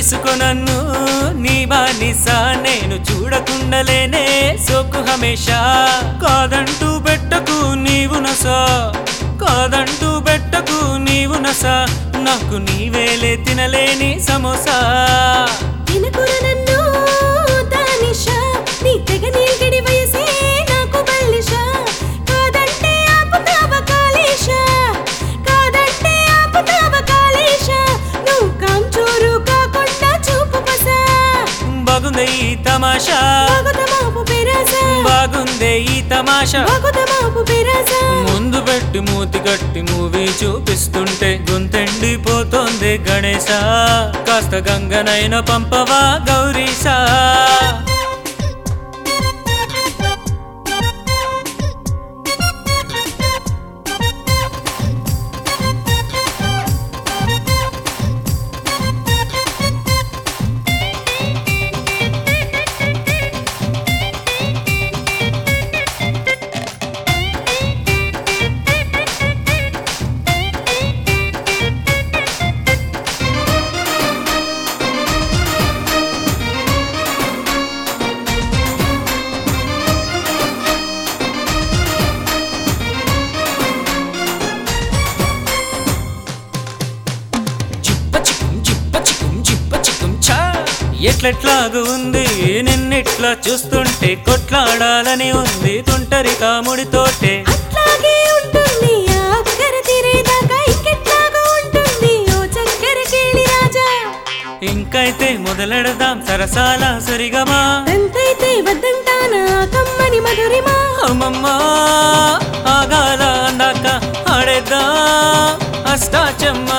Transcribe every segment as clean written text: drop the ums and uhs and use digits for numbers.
చేసుకో నన్ను నీ బానిసా నేను చూడకుండలేనే సోకు హమేషా కాదంటూ పెట్టకు నీవు నసా కాదంటూ పెట్టకు నీవు నసా నాకు నీవేలే తినలేని సమోసా తినకుర నన్ను దానిషా నీ తెగ నీల్గడి వయసే నాకు బల్లిషా కాదంటే ఆపుతావ కాలేషా కాదంటే ఆపుతావ కాలేషా నువ్వు కాంచోరు కాకుండా చూపు పసా బాగుందే ఈ తమాషా బాగుతమాపు పెరాసా బాగుందే ఈ తమాషా బాగుతమాపు పెరాసా ముందు పెట్టి మూతి కట్టి మూవీ చూపిస్తుంటే గొంతెండిపోతోంది గణేశా కాస్త గంగనైన పంపవా గౌరీశా ఎట్లెట్లాగు ఉంది నిన్నెట్లా చూస్తుంటే కొట్లాడాలని ఉంది తొంటరి కాముడితోటే అట్లాగే ఉంటుంది ఆఖర తీరేదాకా ఇంకెట్లాగా ఉంటుంది ఓ చక్కెర కేళి రాజా ఇంకైతే మొదలెడదాం సరసాల సరిగమా ఎంతైతే వద్దంటానా కమ్మని మధురిమా అమ్మమ్మా ఆగాల అందాక ఆడేద్దాం అష్టాచమ్మా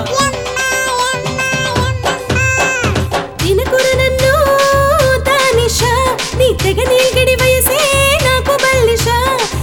తినకుర నన్ను దానిషా నీ తెగ నీల్గడి వయసే నాకు బల్లిషా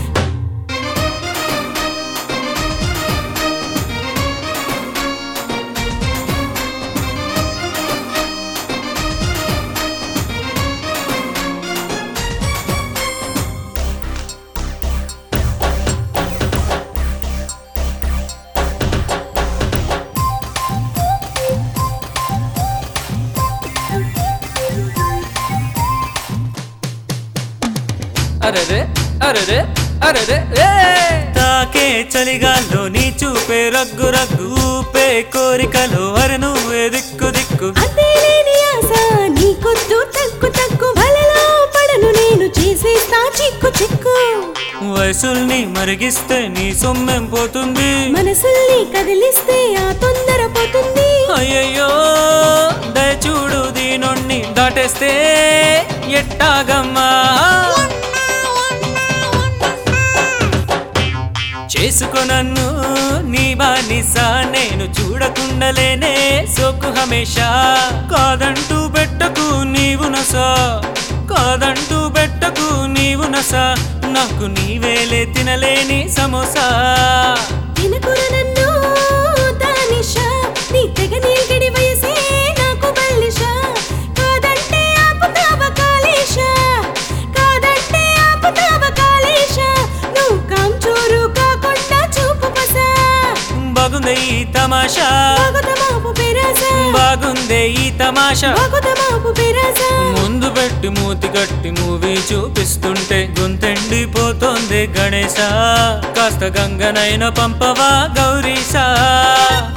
అరెరే అరెరే అరెరే తాకే చలిగాల్లో నీ చూపే రగ్గు రగ్గు ఊపే కోరికలో అరె నువ్వే దిక్కు దిక్కు అదేలేని ఆశ నీ కొద్దు తక్కు తక్కు వలలో పడను నేను చేసేస్తా చిక్కు చిక్కు వయసుల్ని మరిగిస్తే నీ సొమ్మేం పోతుంది మనసుల్ని కదిలిస్తే ఆ తొందర పోతుంది అయ్యయ్యో దయచూడు దీనొన్ని దాటేస్తే ఎట్టాగమ్మా చేసుకో నన్ను నీ బానిసా నేను చూడకుండలేనే సోకు హమేషా కాదంటూ పెట్టకు నీవు నసా కాదంటూ పెట్టకు నీవు నసా నాకు నీవేలే తినలేని సమోసా తినకుర నన్ను దానిషా నీ తెగ నీల్గడి వయసే నాకు బల్లిషా కాదంటే ఆపుతావ కాలేషా కాదంటే ఆపుతావ కాలేషా నువ్వు కాంచోరు కాకుండా చూపు పసా బాగుందే ఈ తమాషా బాగుతమాపు పెరాసా బాగుందే ఈ తమాషా బాగుతమాపు పెరాసా ముందు పెట్టి మూతి కట్టి మూవీ చూపిస్తుంటే గొంతెండిపోతోంది గణేశా కాస్త గంగనైన పంపవా గౌరీశా